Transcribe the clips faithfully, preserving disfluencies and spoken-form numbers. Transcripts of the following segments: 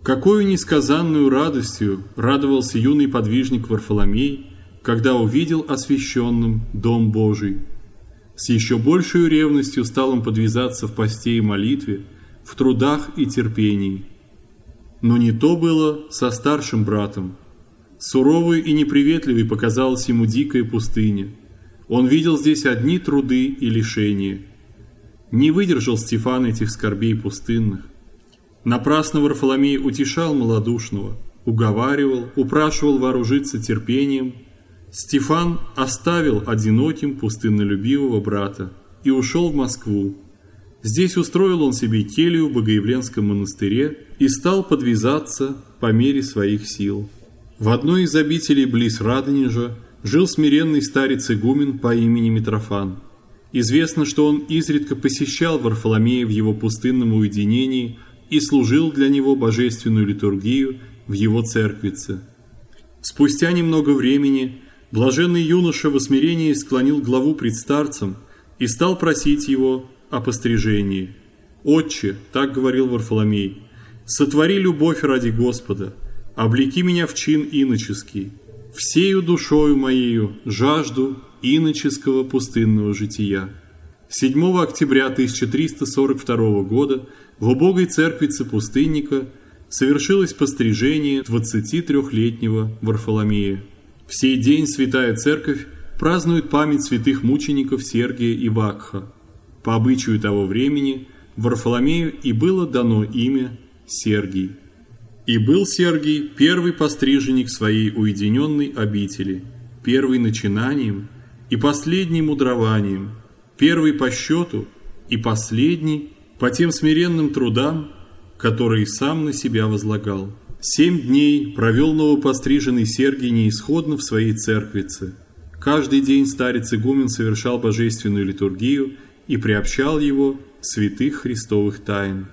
Какою несказанную радостью радовался юный подвижник Варфоломей, когда увидел освященным Дом Божий. С еще большей ревностью стал он подвязаться в посте и молитве, в трудах и терпении. Но не то было со старшим братом. Суровой и неприветливой показалась ему дикая пустыня. Он видел здесь одни труды и лишения. Не выдержал Стефан этих скорбей пустынных. Напрасно Варфоломей утешал малодушного, уговаривал, упрашивал вооружиться терпением. Стефан оставил одиноким пустыннолюбивого брата и ушел в Москву. Здесь устроил он себе келью в Богоявленском монастыре и стал подвязаться по мере своих сил. В одной из обителей близ Радонежа жил смиренный старец-игумен по имени Митрофан. Известно, что он изредка посещал Варфоломея в его пустынном уединении и служил для него божественную литургию в его церквице. Спустя немного времени блаженный юноша в смирении склонил главу пред старцем и стал просить его о пострижении. «Отче», — так говорил Варфоломей, — «сотвори любовь ради Господа, облеки меня в чин иноческий, всею душою моею жажду иноческого пустынного жития». седьмого октября тысяча триста сорок второго года в убогой церквице пустынника совершилось пострижение двадцатитрёхлетнего Варфоломея. В сей день Святая Церковь празднует память святых мучеников Сергия и Вакха. По обычаю того времени Варфоломею и было дано имя Сергий. И был Сергий первый постриженник своей уединенной обители, первый начинанием и последний мудрованием, первый по счету и последний по тем смиренным трудам, которые сам на себя возлагал. Семь дней провел новопостриженный Сергий неисходно в своей церквице. Каждый день старец-игумен совершал божественную литургию и приобщал его святых христовых тайн.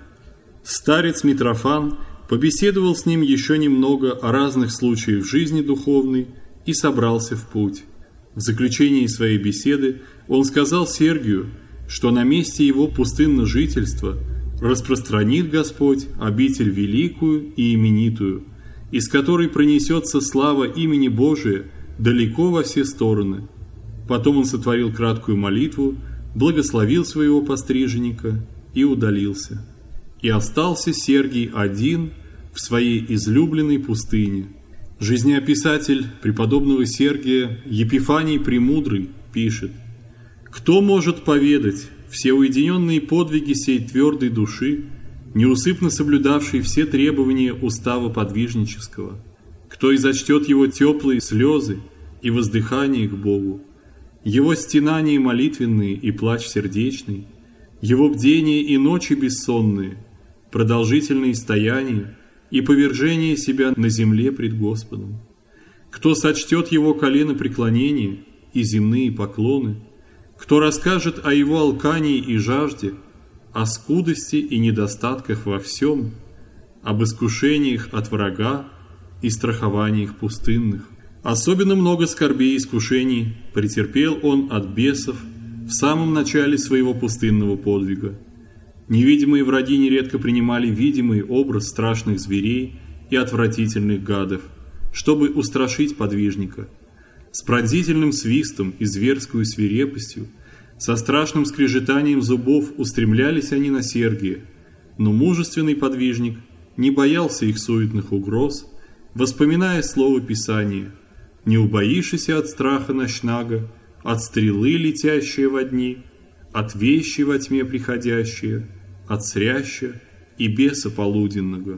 Старец Митрофан побеседовал с ним еще немного о разных случаях жизни духовной и собрался в путь. В заключении своей беседы он сказал Сергию, что на месте его пустынного жительства распространит Господь обитель великую и именитую, из которой пронесется слава имени Божия далеко во все стороны. Потом он сотворил краткую молитву, благословил своего постриженника и удалился. И остался Сергий один в своей излюбленной пустыне. Жизнеописатель преподобного Сергия Епифаний Премудрый пишет: «Кто может поведать все уединенные подвиги сей твердой души, неусыпно соблюдавшей все требования устава подвижнического? Кто изочтет его теплые слезы и воздыхания к Богу, его стенания молитвенные и плач сердечный, его бдения и ночи бессонные, продолжительные стояния и повержение себя на земле пред Господом? Кто сочтет его коленопреклонения и земные поклоны? Кто расскажет о его алкании и жажде, о скудости и недостатках во всем, об искушениях от врага и страхованиях пустынных? Особенно много скорбей и искушений претерпел он от бесов в самом начале своего пустынного подвига. Невидимые враги нередко принимали видимый образ страшных зверей и отвратительных гадов, чтобы устрашить подвижника. С пронзительным свистом и зверскую свирепостью, со страшным скрежетанием зубов устремлялись они на Сергия, но мужественный подвижник не боялся их суетных угроз, воспоминая слово Писания: «Не убоишься от страха ночнага, от стрелы, летящие во дни, от вещи во тьме приходящие, от сряща и беса полуденного».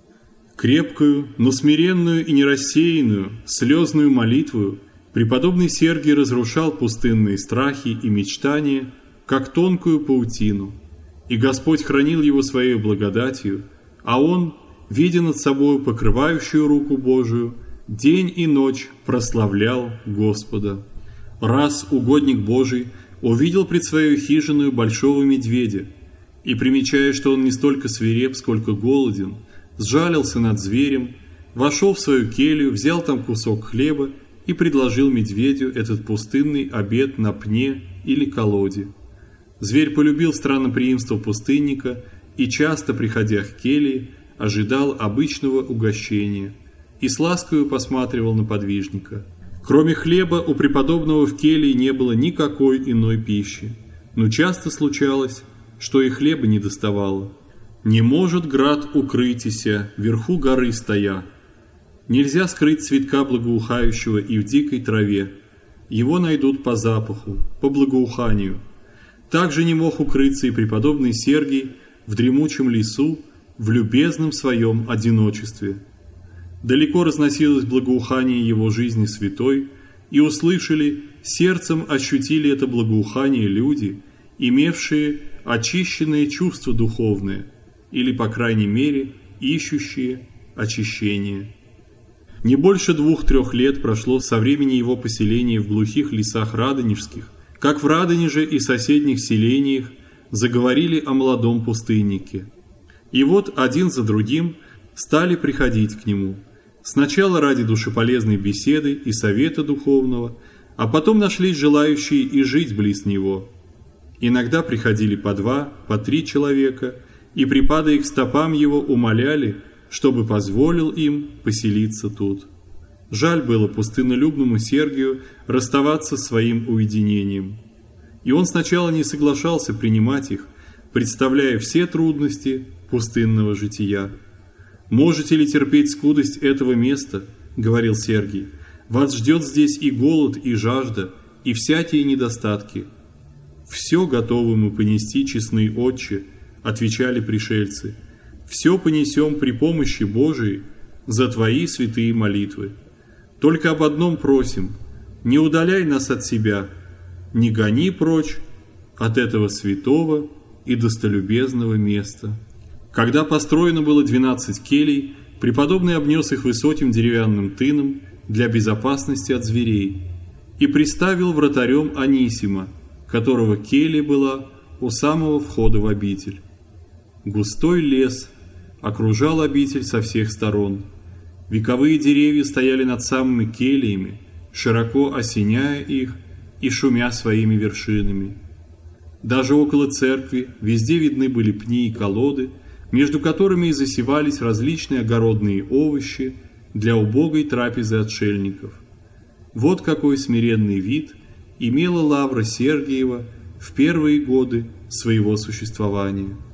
Крепкую, но смиренную и нерассеянную, слезную молитвою преподобный Сергий разрушал пустынные страхи и мечтания, как тонкую паутину, и Господь хранил его своей благодатью, а он, видя над собою покрывающую руку Божию, день и ночь прославлял Господа. Раз угодник Божий увидел пред своей хижиной большого медведя, и, примечая, что он не столько свиреп, сколько голоден, сжалился над зверем, вошел в свою келью, взял там кусок хлеба и предложил медведю этот пустынный обед на пне или колоде. Зверь полюбил странноприимство пустынника и, часто приходя к келье, ожидал обычного угощения и с ласкою посматривал на подвижника. Кроме хлеба у преподобного в келье не было никакой иной пищи, но часто случалось, что и хлеба не доставало. «Не может град укрытися, вверху горы стоя». Нельзя скрыть цветка благоухающего и в дикой траве. Его найдут по запаху, по благоуханию. Также не мог укрыться и преподобный Сергий в дремучем лесу, в любезном своем одиночестве. Далеко разносилось благоухание его жизни святой, и услышали, сердцем ощутили это благоухание люди, имевшие очищенные чувства духовные, или, по крайней мере, ищущие очищение. Не больше двух-трех лет прошло со времени его поселения в глухих лесах радонежских, как в Радонеже и соседних селениях заговорили о молодом пустыннике. И вот один за другим стали приходить к нему, сначала ради душеполезной беседы и совета духовного, а потом нашлись желающие и жить близ него. Иногда приходили по два, по три человека, и, припадая к стопам его, умоляли, чтобы позволил им поселиться тут. Жаль было пустыннолюбному Сергию расставаться с своим уединением. И он сначала не соглашался принимать их, представляя все трудности пустынного жития. «Можете ли терпеть скудость этого места?» — говорил Сергий. «Вас ждет здесь и голод, и жажда, и всякие недостатки». «Все готовы мы понести, честные отче», — отвечали пришельцы. «Все понесем при помощи Божией за Твои святые молитвы. Только об одном просим: не удаляй нас от себя, не гони прочь от этого святого и достолюбезного места». Когда построено было двенадцать келей, преподобный обнес их высоким деревянным тыном для безопасности от зверей и приставил вратарем Анисима, которого келья была у самого входа в обитель. Густой лес окружал обитель со всех сторон. Вековые деревья стояли над самыми кельями, широко осеняя их и шумя своими вершинами. Даже около церкви везде видны были пни и колоды, между которыми и засевались различные огородные овощи для убогой трапезы отшельников. Вот какой смиренный вид имела лавра Сергиева в первые годы своего существования.